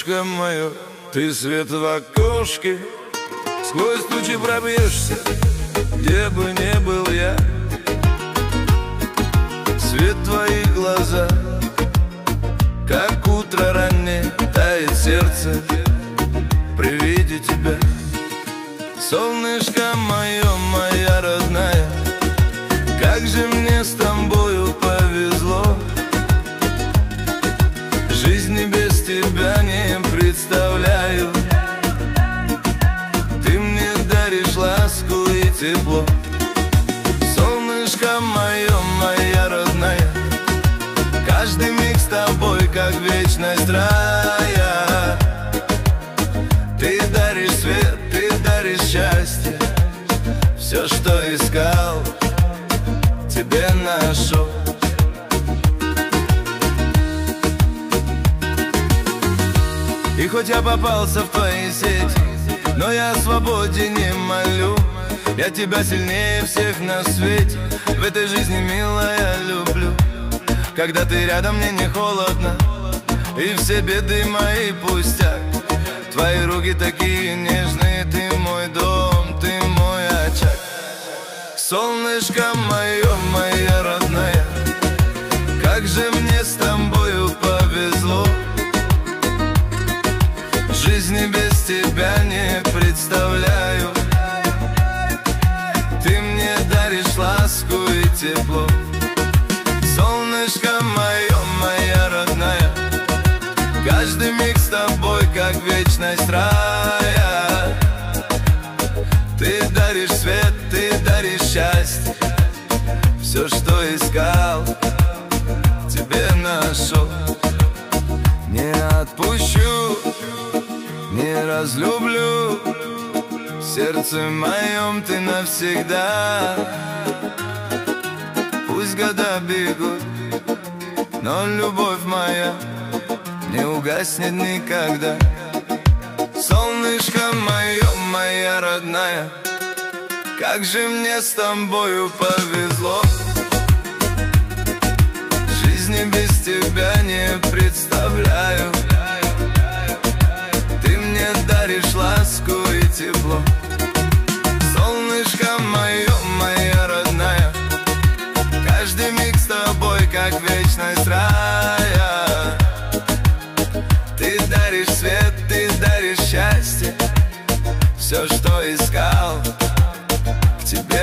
Солнышко мое, ты свет в окошке, сквозь тучи пробьешься, где бы ни был я. Свет твоих глаза, как утро раннее, тает сердце при виде тебя. Солнышко мое, моя родная, как же мне с тобою повезло. Жизни без тебя не представляю. Ты мне даришь ласку и тепло. Солнышко мое, моя родная, каждый миг с тобой, как вечность рая. Ты даришь свет, ты даришь счастье. Все, что искал, тебе нашел. И хоть я попался в твои сети, но я о свободе не молю. Я тебя сильнее всех на свете, в этой жизни, милая, люблю. Когда ты рядом, мне не холодно, и все беды мои пустяк. Твои руки такие нежные, ты мой дом, ты мой очаг. Солнышко мое, моя родная, как же мне с тобою повезло. Жизни без тебя не представляю. Ты мне даришь ласку и тепло. Солнышко мое, моя родная, каждый миг с тобой, как вечность рая. Ты даришь свет, ты даришь счастье. Все, что искал, тебе нашел. Не отпущу, не разлюблю. В сердце моем ты навсегда. Пусть года бегут, но любовь моя не угаснет никогда. Солнышко мое, моя родная, как же мне с тобою повезло. Жизни без тебя не представляю. Ты мне даришь ласку и тепло. Солнышко мое, моя родная, каждый миг с тобой, как вечность рая. Ты даришь свет, ты даришь счастье. Все, что искал, тебе